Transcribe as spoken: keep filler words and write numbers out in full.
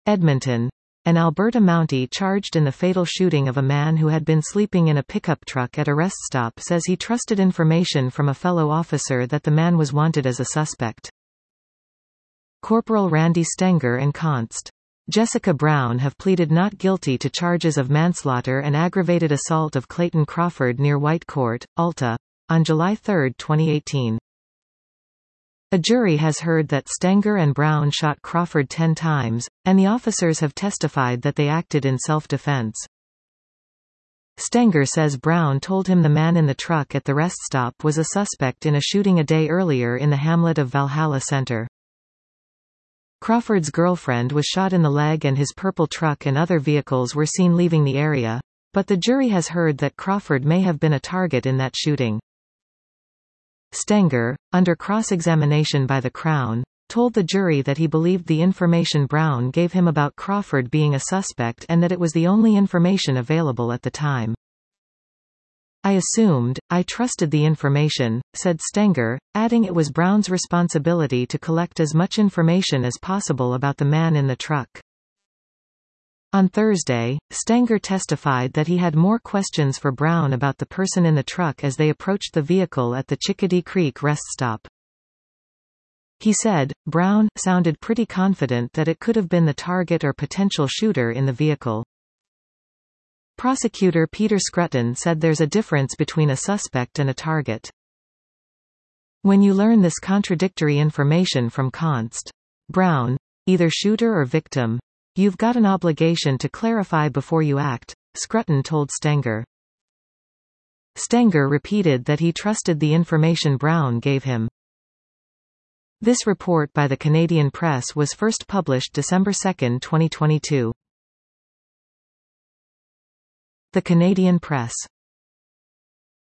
Edmonton. An Alberta Mountie charged in the fatal shooting of a man who had been sleeping in a pickup truck at a rest stop says he trusted information from a fellow officer that the man was wanted as a suspect. Corporal Randy Stenger and Const. Jessica Brown have pleaded not guilty to charges of manslaughter and aggravated assault of Clayton Crawford near Whitecourt, Alta, on July third, twenty eighteen. A jury has heard that Stenger and Brown shot Crawford ten times, and the officers have testified that they acted in self-defense. Stenger says Brown told him the man in the truck at the rest stop was a suspect in a shooting a day earlier in the hamlet of Valhalla Center. Crawford's girlfriend was shot in the leg and his purple truck and other vehicles were seen leaving the area, but the jury has heard that Crawford may have been a target in that shooting. Stenger, under cross-examination by the Crown, told the jury that he believed the information Brown gave him about Crawford being a suspect and that it was the only information available at the time. "I assumed, I trusted the information," said Stenger, adding it was Brown's responsibility to collect as much information as possible about the man in the truck. On Thursday, Stenger testified that he had more questions for Brown about the person in the truck as they approached the vehicle at the Chickadee Creek rest stop. He said, Brown sounded pretty confident that it could have been the target or potential shooter in the vehicle. Prosecutor Peter Scruton said there's a difference between a suspect and a target. When you learn this contradictory information from Const. Brown, either shooter or victim, you've got an obligation to clarify before you act, Scruton told Stenger. Stenger repeated that he trusted the information Brown gave him. This report by the Canadian Press was first published December second, twenty twenty-two. The Canadian Press.